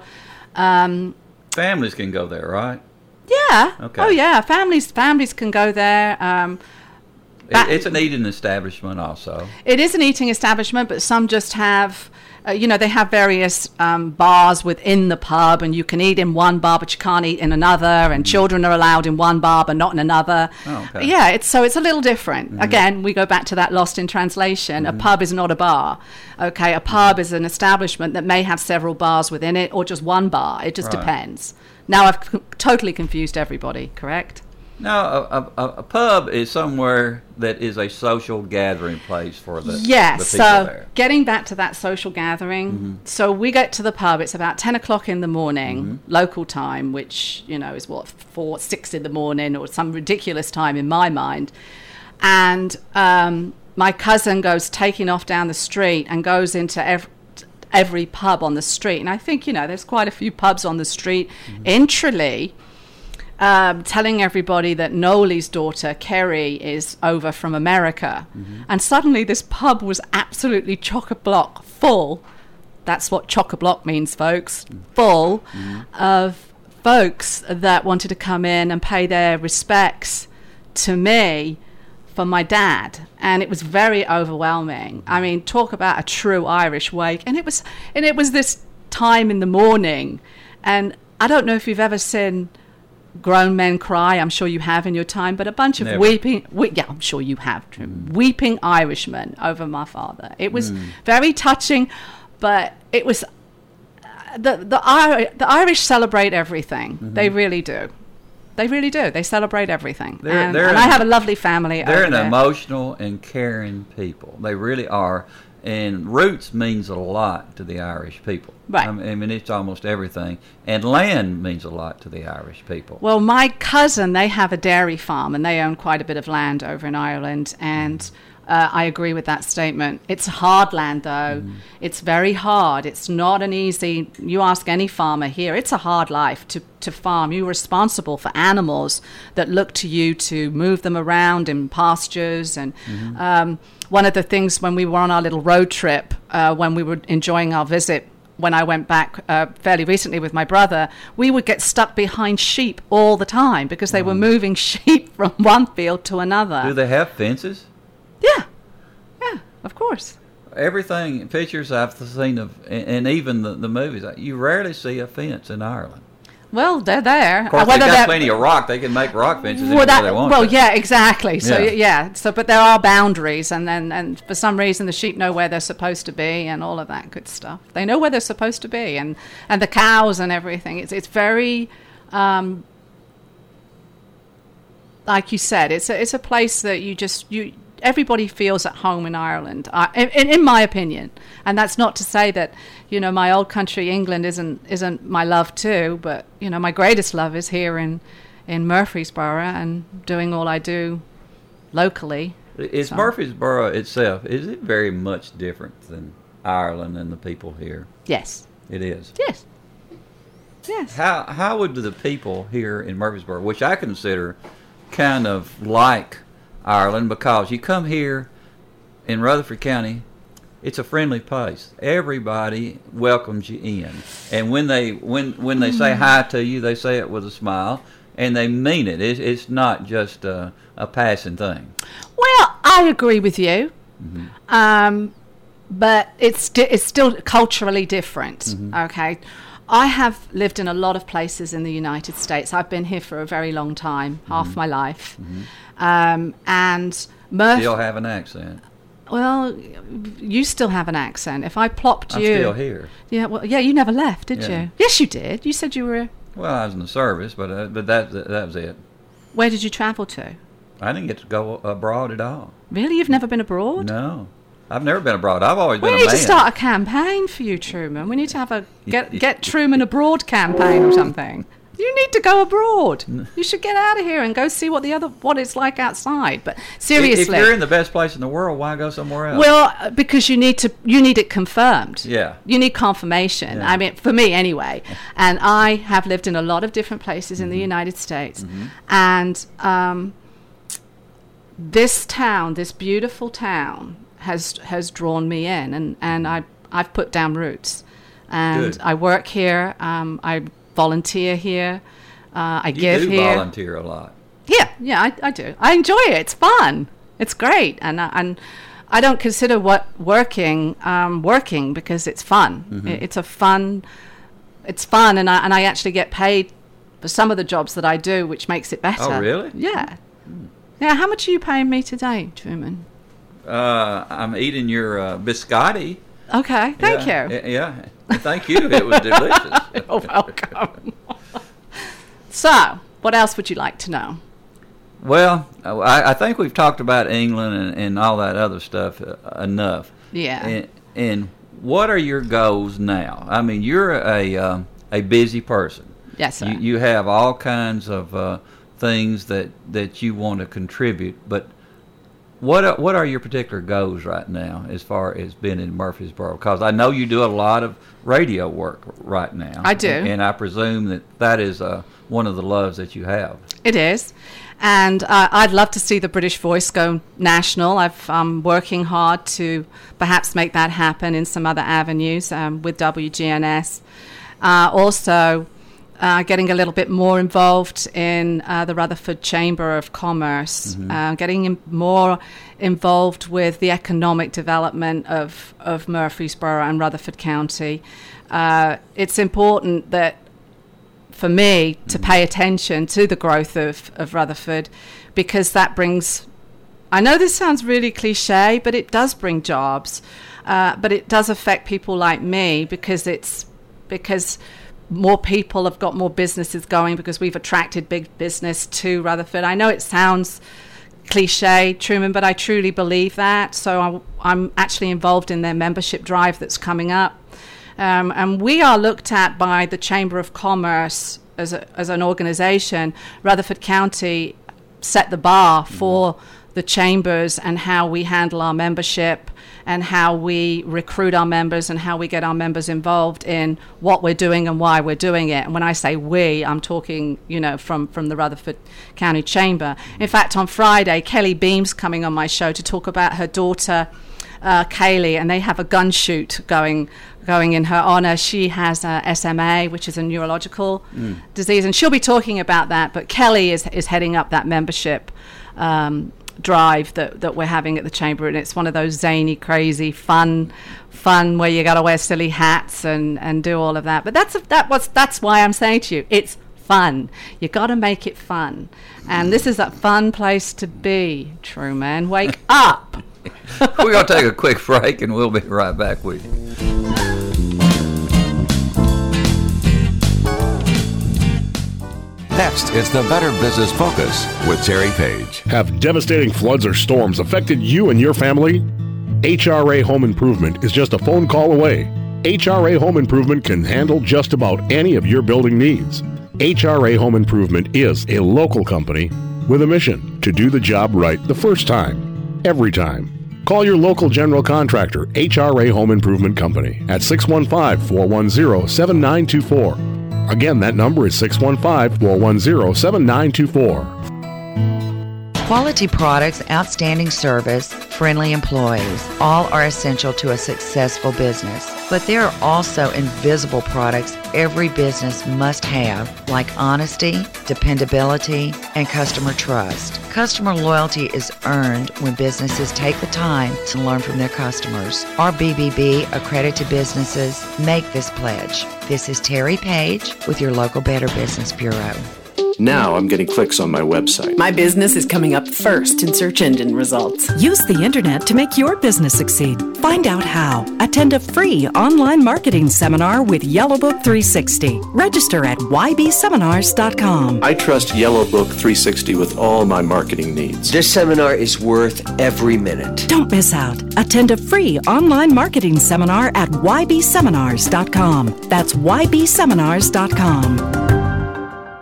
Families can go there, right? Yeah. Okay. Oh, yeah. Families can go there. It's an eating establishment also. It is an eating establishment, but some just have, they have various bars within the pub, and you can eat in one bar, but you can't eat in another, and children are allowed in one bar, but not in another. Oh, okay. Yeah, it's a little different. Again, we go back to that lost in translation. A pub is not a bar. Okay, a pub is an establishment that may have several bars within it, or just one bar. It just depends. Now I've totally confused everybody, correct? No, a pub is somewhere that is a social gathering place for the people there. Getting back to that social gathering, so we get to the pub, it's about 10 o'clock in the morning, local time, which, is 6 in the morning, or some ridiculous time in my mind. And my cousin goes taking off down the street and goes into every pub on the street. And I think, there's quite a few pubs on the street in Tralee, telling everybody that Noli's daughter, Kerry, is over from America. And suddenly this pub was absolutely chock-a-block full. That's what chock-a-block means, folks. Full of folks that wanted to come in and pay their respects to me for my dad. And it was very overwhelming. I mean, talk about a true Irish wake. And it was this time in the morning. And I don't know if you've ever seen grown men cry. I'm sure you have in your time, but a bunch of I'm sure you have, weeping Irishmen over my father. It was very touching, but it was the Irish celebrate everything. They really do. They really do. They celebrate everything. And I have a lovely family. They're an emotional and caring people. They really are. And roots means a lot to the Irish people. Right. I mean, it's almost everything. And land means a lot to the Irish people. Well, my cousin, they have a dairy farm, and they own quite a bit of land over in Ireland. And I agree with that statement. It's hard land, though. It's very hard. It's not an easy... You ask any farmer here, it's a hard life to farm. You're responsible for animals that look to you to move them around in pastures. And one of the things when we were on our little road trip, when we were enjoying our visit, when I went back fairly recently with my brother, we would get stuck behind sheep all the time because they were moving sheep from one field to another. Do they have fences? Yeah, of course. Everything, pictures I've seen of, and even the movies, you rarely see a fence in Ireland. Well, they're there. Of course, they've got plenty of rock. They can make rock fences anywhere they want. Well, yeah, exactly. So, but there are boundaries, and for some reason the sheep know where they're supposed to be, and all of that good stuff. They know where they're supposed to be, and the cows and everything. It's very, like you said, it's a place that everybody feels at home in Ireland, in my opinion. And that's not to say that, my old country, England, isn't my love too, but, my greatest love is here in Murfreesboro and doing all I do locally. Murfreesboro itself, is it very much different than Ireland and the people here? Yes. It is? Yes. How would the people here in Murfreesboro, which I consider kind of like Ireland, because you come here in Rutherford County, it's a friendly place. Everybody welcomes you in, and when they say hi to you, they say it with a smile, and they mean it. It's not just a passing thing. Well, I agree with you, but it's still culturally different. Okay. I have lived in a lot of places in the United States. I've been here for a very long time, half my life. And still have an accent. Well, you still have an accent. If I plopped you... I'm still here. Yeah, well, yeah, you never left, did you? Yes, you did. You said you were... Well, I was in the service, but that was it. Where did you travel to? I didn't get to go abroad at all. Really? You've never been abroad? No. I've never been abroad. I've always been a man. We need to start a campaign for you, Truman. We need to have a get Truman abroad campaign or something. You need to go abroad. You should get out of here and go see what it's like outside. But seriously, if you're in the best place in the world, why go somewhere else? Well, because you need it confirmed. Yeah. You need confirmation. Yeah. I mean, for me anyway. And I have lived in a lot of different places in the United States, and this town, this beautiful town, has drawn me in, and I've put down roots, and I work here. I volunteer here. I give here. You volunteer a lot. Yeah, I do. I enjoy it. It's fun. It's great, and I don't consider working because it's fun. It's fun, and I actually get paid for some of the jobs that I do, which makes it better. Oh, really? Yeah. Yeah. How much are you paying me today, Truman? I'm eating your biscotti. Okay, thank you. Yeah, thank you. It was delicious. You're welcome. So, what else would you like to know? Well, I think we've talked about England and all that other stuff enough. Yeah. And what are your goals now? I mean, you're a busy person. Yes, sir. You have all kinds of things that you want to contribute, but what are your particular goals right now as far as being in Murfreesboro? Because I know you do a lot of radio work right now. I do. And I presume that is one of the loves that you have. It is. And I'd love to see the British Voice go national. I'm working hard to perhaps make that happen in some other avenues with WGNS. Also, getting a little bit more involved in the Rutherford Chamber of Commerce, getting more involved with the economic development of Murfreesboro and Rutherford County. It's important that for me to pay attention to the growth of Rutherford, because that brings, I know this sounds really cliche, but it does bring jobs, but it does affect people like me because more people have got more businesses going because we've attracted big business to Rutherford. I know it sounds cliche, Truman, but I truly believe that. So I'm actually involved in their membership drive that's coming up. And we are looked at by the Chamber of Commerce as an organization. Rutherford County set the bar for the chambers and how we handle our membership and how we recruit our members and how we get our members involved in what we're doing and why we're doing it. And when I say we, I'm talking, from the Rutherford County Chamber. In fact, on Friday, Kelly Beam's coming on my show to talk about her daughter, Kaylee, and they have a gun shoot going in her honor. She has SMA, which is a neurological disease, and she'll be talking about that. But Kelly is heading up that membership drive that we're having at the chamber, and it's one of those zany, crazy, fun where you got to wear silly hats and do all of that. But that's why I'm saying to you, it's fun. You got to make it fun, and this is a fun place to be. Truman, wake up. We're going to take a quick break, and we'll be right back with you. Next is the Better Business Focus with Terry Page. Have devastating floods or storms affected you and your family? HRA Home Improvement is just a phone call away. HRA Home Improvement can handle just about any of your building needs. HRA Home Improvement is a local company with a mission to do the job right the first time, every time. Call your local general contractor, HRA Home Improvement Company, at 615-410-7924. Again, that number is 615-410-7924. Quality products, outstanding service, friendly employees, all are essential to a successful business. But there are also invisible products every business must have, like honesty, dependability, and customer trust. Customer loyalty is earned when businesses take the time to learn from their customers. Our BBB accredited businesses make this pledge. This is Terry Page with your local Better Business Bureau. Now I'm getting clicks on my website. My business is coming up first in search engine results. Use the internet to make your business succeed. Find out how. Attend a free online marketing seminar with Yellowbook 360. Register at ybseminars.com. I trust Yellowbook 360 with all my marketing needs. This seminar is worth every minute. Don't miss out. Attend a free online marketing seminar at ybseminars.com. That's ybseminars.com.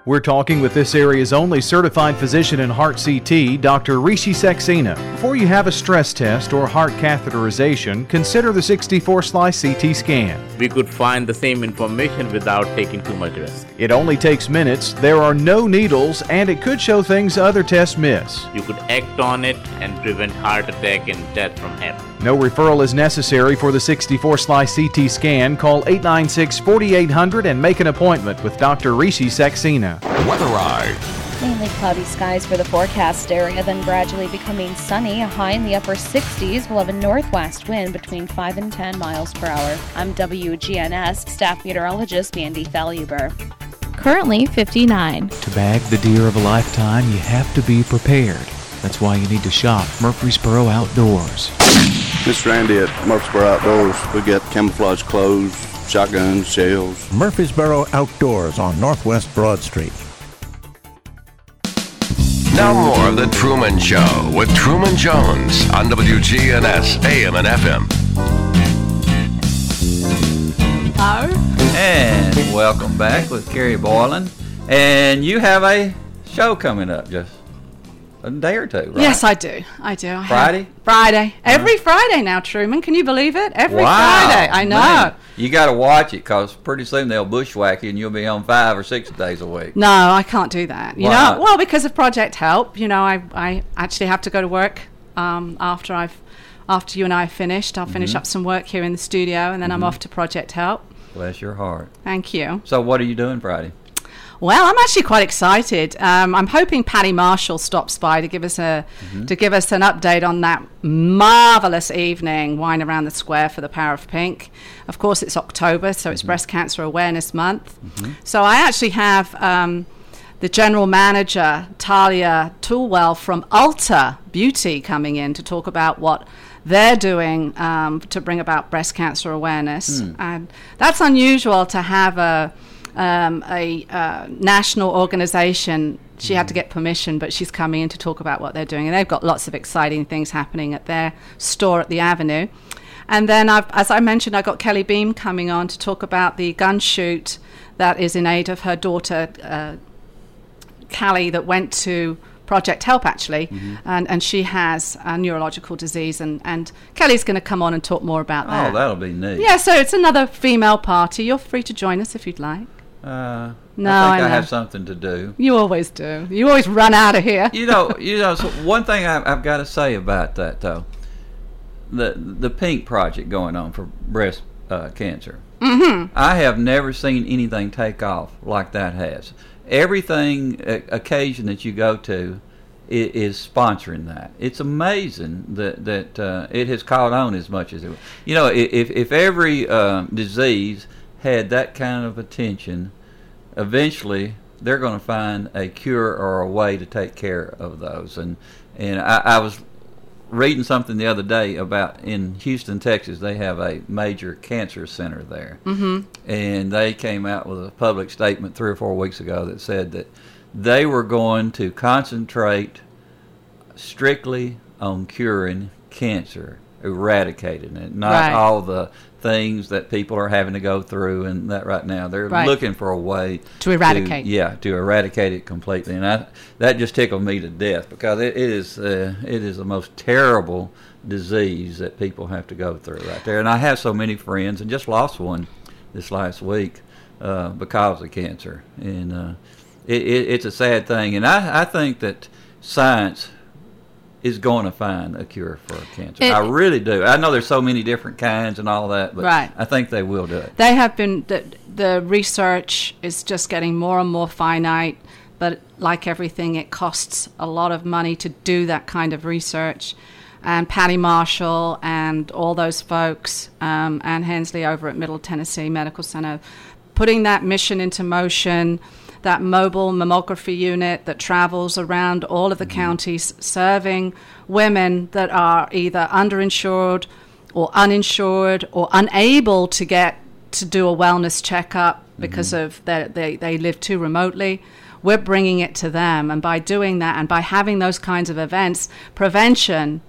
We're talking with this area's only certified physician in heart CT, Dr. Rishi Saxena. Before you have a stress test or heart catheterization, consider the 64-slice CT scan. We could find the same information without taking too much risk. It only takes minutes, there are no needles, and it could show things other tests miss. You could act on it and prevent heart attack and death from happening. No referral is necessary for the 64-slice CT scan. Call 896-4800 and make an appointment with Dr. Rishi Saxena. Weathereye. Mainly cloudy skies for the forecast area, then gradually becoming sunny. A high in the upper 60s. We'll have a northwest wind between 5 and 10 miles per hour. I'm WGNS staff meteorologist Mandy Thaluber. Currently 59. To bag the deer of a lifetime, you have to be prepared. That's why you need to shop Murfreesboro Outdoors. This is Randy at Murfreesboro Outdoors. We got camouflage clothes, shotguns, shells. Murfreesboro Outdoors on Northwest Broad Street. Now more of The Truman Show with Truman Jones on WGNS AM and FM. And welcome back with Carrie Boylan. And you have a show coming up just a day or two, right? Yes, I do. Friday? Friday. Every Friday now, Truman. Can you believe it? Every Friday. I know. Man, you got to watch it because pretty soon they'll bushwhack you and you'll be on 5 or 6 days a week. No, I can't do that. You Why know, not? well, because of Project Help. You know, I actually have to go to work after you and I have finished. I'll finish up some work here in the studio, and then I'm off to Project Help. Bless your heart. Thank you. So what are you doing Friday? Well, I'm actually quite excited. I'm hoping Patty Marshall stops by to give us an update on that marvelous evening, Wine Around the Square for the Power of Pink. Of course, it's October, so it's Breast Cancer Awareness Month. So I actually have the general manager, Talia Toolwell from Ulta Beauty, coming in to talk about what they're doing to bring about breast cancer awareness. And that's unusual to have a national organization. She had to get permission, but she's coming in to talk about what they're doing. And they've got lots of exciting things happening at their store at the Avenue. And then, as I mentioned, I got Kelly Beam coming on to talk about the gun shoot that is in aid of her daughter, Callie, that went to Project Help, actually, and she has a neurological disease, and Kelly's going to come on and talk more about that. Oh, that'll be neat. Yeah, so it's another female party. You're free to join us if you'd like. I I have something to do. You always do. You always run out of here. You know. So one thing I've got to say about that, though, the Pink Project going on for breast cancer. I have never seen anything take off like that has. Everything occasion that you go to is sponsoring that. It's amazing that it has caught on as much as it. You know, if every disease had that kind of attention, eventually they're going to find a cure or a way to take care of those. And I was reading something the other day about in Houston, Texas, they have a major cancer center there. And they came out with a public statement 3 or 4 weeks ago that said that they were going to concentrate strictly on curing cancer, eradicating it, not all the things that people are having to go through and that right now. They're looking for a way to eradicate. To eradicate it completely. And that just tickled me to death because it is the most terrible disease that people have to go through right there. And I have so many friends and just lost one this last week because of cancer. And it's a sad thing. And I think that science is going to find a cure for cancer. I really do. I know there's so many different kinds and all that, but I think they will do it. They have been, the research is just getting more and more finite, but like everything, it costs a lot of money to do that kind of research. And Patty Marshall and all those folks, Ann Hensley over at Middle Tennessee Medical Center, putting that mission into motion, that mobile mammography unit that travels around all of the counties serving women that are either underinsured or uninsured or unable to get to do a wellness checkup because of they live too remotely. We're bringing it to them, and by doing that and by having those kinds of events, prevention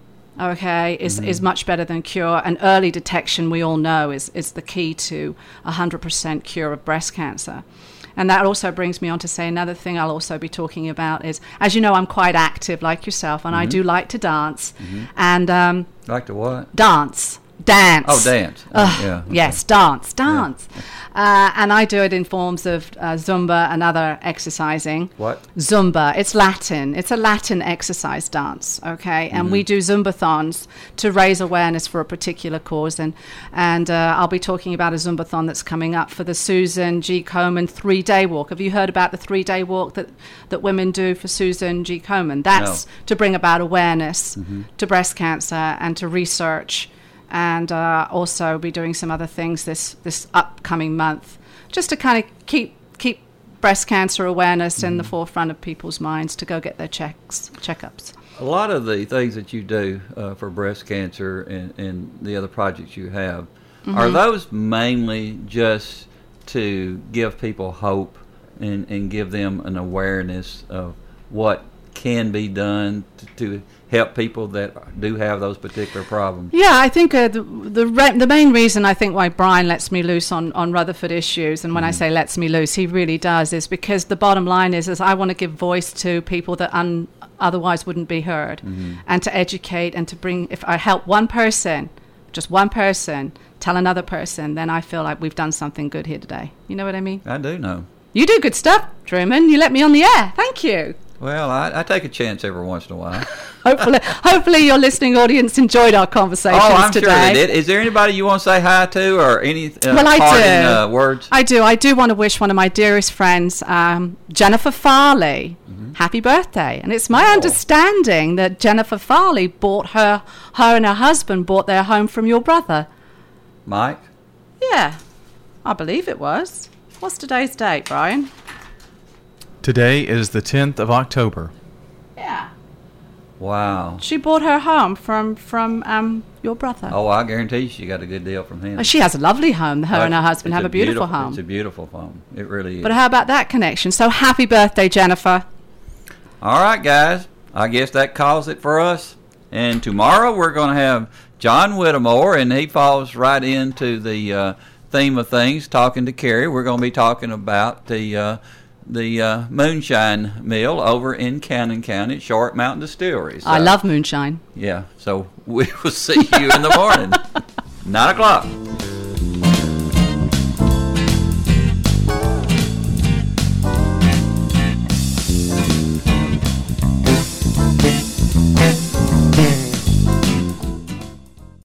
is much better than cure. And early detection, we all know, is the key to 100% cure of breast cancer. And that also brings me on to say another thing I'll also be talking about is, as you know, I'm quite active like yourself, and I do like to dance. And like to what? Dance. Oh, dance. Yeah. Okay. Yes, dance. Yeah. And I do it in forms of Zumba and other exercising. What? Zumba. It's Latin. It's a Latin exercise dance, okay? And we do Zumbathons to raise awareness for a particular cause. And I'll be talking about a Zumbathon that's coming up for the Susan G. Komen 3-day walk. Have you heard about the 3-day walk that women do for Susan G. Komen? That's to bring about awareness to breast cancer and to research. And also be doing some other things this upcoming month, just to kind of keep breast cancer awareness in the forefront of people's minds to go get their checkups. A lot of the things that you do for breast cancer and the other projects you have, are those mainly just to give people hope and give them an awareness of what can be done to help people that do have those particular problems? Yeah, I think the main reason I think why Brian lets me loose on Rutherford Issues, and when I say lets me loose, he really does, is because the bottom line is I want to give voice to people that otherwise wouldn't be heard, and to educate and to bring, if I help one person, just one person, tell another person, then I feel like we've done something good here today. You know what I mean? I do know. You do good stuff, Truman. You let me on the air. Thank you. Well, I take a chance every once in a while. Hopefully your listening audience enjoyed our conversations today. Oh, I'm sure they did. Is there anybody you want to say hi to or any words? I do. I do want to wish one of my dearest friends, Jennifer Farley, happy birthday. And it's my understanding that Jennifer Farley bought her and her husband bought their home from your brother. Mike? Yeah, I believe it was. What's today's date, Brian? Today is the 10th of October. Yeah. Wow. She bought her home from your brother. Oh, I guarantee you she got a good deal from him. She has a lovely home. Her and her husband have a beautiful home. It's a beautiful home. It really is. But how about that connection? So happy birthday, Jennifer. All right, guys. I guess that calls it for us. And tomorrow we're going to have John Whittemore, and he falls right into the theme of things, talking to Carrie. We're going to be talking about the moonshine mill over in Cannon County at Short Mountain Distillery. So, I love moonshine. Yeah, so we will see you in the morning, 9 o'clock.